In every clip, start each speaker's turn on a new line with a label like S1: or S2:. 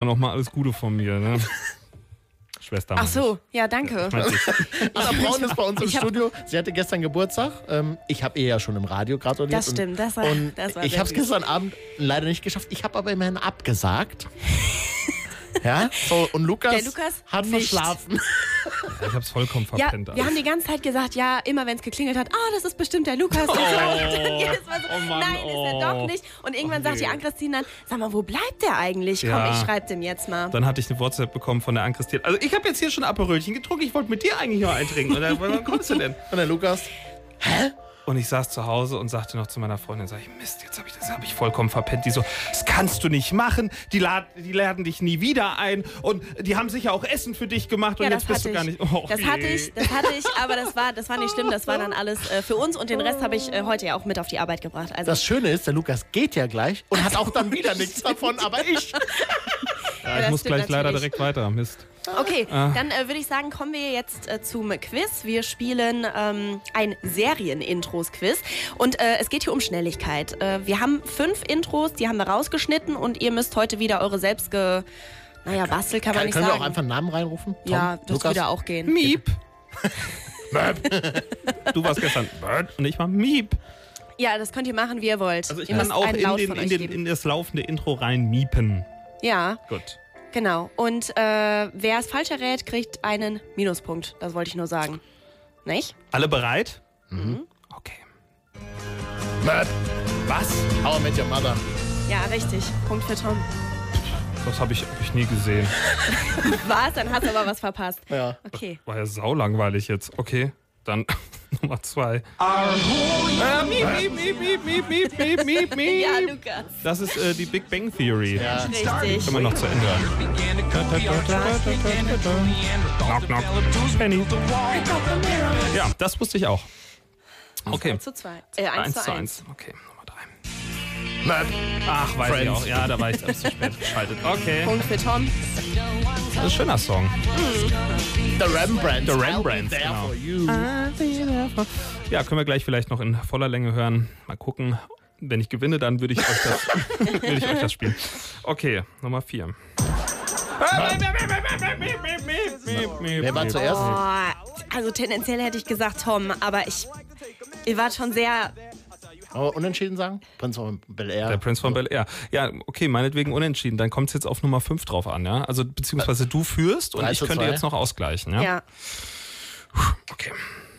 S1: nochmal alles Gute von mir, ne? Schwester.
S2: Ach so, ja, danke.
S3: Anna Braun ist bei uns im Studio. Sie hatte gestern Geburtstag. Ich habe ihr ja schon im Radio gratuliert.
S2: Das stimmt, das war
S3: ich habe es gestern Abend leider nicht geschafft. Ich habe aber immerhin abgesagt. Ja, so, und Lukas hat
S2: nicht
S3: verschlafen.
S1: Ich hab's vollkommen
S2: Ja,
S1: verpennt.
S2: wir haben die ganze Zeit gesagt, ja, immer wenn es geklingelt hat, das ist bestimmt der Lukas. Und jedes Mal so,
S1: Mann,
S2: nein, ist er doch nicht. Und irgendwann sagt die Ann-Christine dann, sag mal, wo bleibt der eigentlich? Komm, ich schreib dem jetzt mal.
S1: Dann hatte ich eine WhatsApp bekommen von der Ann-Christine. Also ich habe jetzt hier schon Aperölchen getrunken, ich wollte mit dir eigentlich noch eintrinken. Und dann, wann kommst du denn?
S3: Und der Lukas, hä?
S1: Und ich saß zu Hause und sagte noch zu meiner Freundin, sag ich, Mist, jetzt habe ich vollkommen verpennt. Die so, das kannst du nicht machen, die laden dich nie wieder ein und die haben sicher auch Essen für dich gemacht und jetzt bist du gar nicht...
S2: Das hatte ich, aber das war nicht schlimm, das war dann alles für uns und den Rest habe ich heute ja auch mit auf die Arbeit gebracht. Also
S3: das Schöne ist, der Lukas geht ja gleich und hat auch dann wieder nichts davon, aber ich...
S1: Ja, ich muss gleich leider direkt weiter, Mist.
S2: Okay, dann würde ich sagen, kommen wir jetzt zum Quiz. Wir spielen ein Serien-Intros-Quiz und es geht hier um Schnelligkeit. Wir haben 5 Intros, die haben wir rausgeschnitten und ihr müsst heute wieder eure selbst bastel kann man nicht sagen.
S3: Können wir auch einfach einen Namen reinrufen? Tom,
S2: ja, das würde auch gehen.
S1: Miep. Du warst gestern und ich war Miep.
S2: Ja, das könnt ihr machen, wie ihr wollt.
S1: Also ich
S2: ihr
S1: kann auch
S2: in
S1: das laufende Intro rein miepen.
S2: Ja.
S1: Gut.
S2: Genau. Und wer es falsch errät, kriegt einen Minuspunkt. Das wollte ich nur sagen. Nicht?
S1: Alle bereit?
S2: Mhm.
S1: Okay.
S3: Was? How I Met Your Mother.
S2: Ja, richtig. Punkt für Tom.
S1: Das habe ich nie gesehen.
S2: Was? Dann hast du aber was verpasst.
S3: Ja.
S2: Okay.
S1: War ja saulangweilig jetzt. Okay, dann Nummer 2. Miep.
S2: Ja, Lukas.
S1: Das ist die Big Bang Theory.
S3: Ja.
S2: Richtig.
S1: Können wir noch zu Ende hören. Knock, knock. Penny. Ja, das wusste ich auch. Okay.
S2: 2:2.
S1: 1:1. Okay, Nummer 3. Ach, weiß ich auch. Ja, da war ich zu spät geschaltet. Okay.
S2: Punkt für Tom.
S1: Das ist ein schöner Song.
S3: The Rembrandts.
S1: The Rembrandts,
S3: There
S1: genau.
S3: for you.
S1: Ja, können wir gleich vielleicht noch in voller Länge hören. Mal gucken. Wenn ich gewinne, dann würde ich euch das spielen. Okay, Nummer 4.
S3: Wer war zuerst?
S2: Also tendenziell hätte ich gesagt Tom, aber ihr wart schon sehr...
S3: Unentschieden sagen? Prinz von Bel-Air.
S1: Der Prinz von Bel-Air. Ja, okay, meinetwegen unentschieden. Dann kommt es jetzt auf Nummer 5 drauf an, ja? Also beziehungsweise du führst und ich könnte jetzt noch ausgleichen, ja?
S2: Ja.
S1: Okay.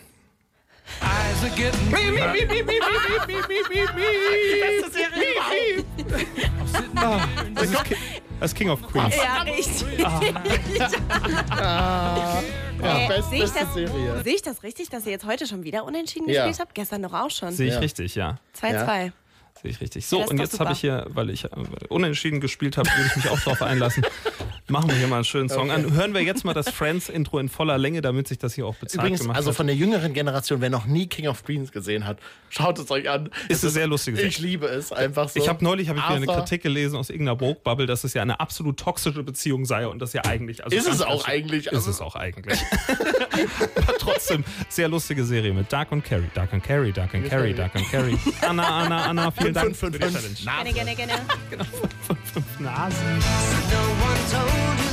S3: Beste Serie überhaupt.
S1: Das ist King of Queens.
S2: Ja, richtig.
S3: Beste Serie.
S2: Sehe ich das richtig, dass ihr jetzt heute schon wieder unentschieden gespielt habt? Gestern doch auch schon.
S1: Sehe ich richtig, ja.
S2: 2:2.
S1: Sehe ich richtig. So,
S2: Ja,
S1: und jetzt habe ich hier, weil ich unentschieden gespielt habe, würde ich mich auch drauf einlassen. Machen wir hier mal einen schönen Song an. Hören wir jetzt mal das Friends-Intro in voller Länge, damit sich das hier auch bezahlt
S3: Übrigens,
S1: gemacht
S3: also
S1: hat.
S3: von der jüngeren Generation, wer noch nie King of Queens gesehen hat, schaut es euch an.
S1: Ist eine sehr lustige Serie.
S3: Ich liebe es einfach so.
S1: Neulich wieder eine Kritik gelesen aus irgendeiner Woke-Bubble, dass es ja eine absolut toxische Beziehung sei und das ja eigentlich... Also
S3: ist es auch eigentlich.
S1: Ist es auch eigentlich. Aber trotzdem, sehr lustige Serie mit Dark und Carrie. Dark und Carrie, Dark und Carrie, Dark und Carrie. Anna, vielen Dank für die Challenge.
S2: Gerne.
S1: Genau, 5 Nasen.
S4: No one told you